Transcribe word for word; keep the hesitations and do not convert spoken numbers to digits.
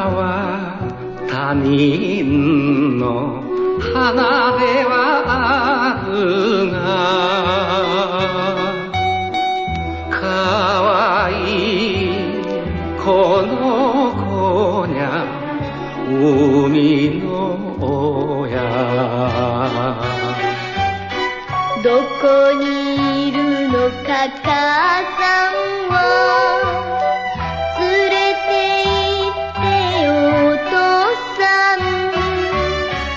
は他人の花ではあるがかわいいこの子にゃ海の親どこにいるのか母さんは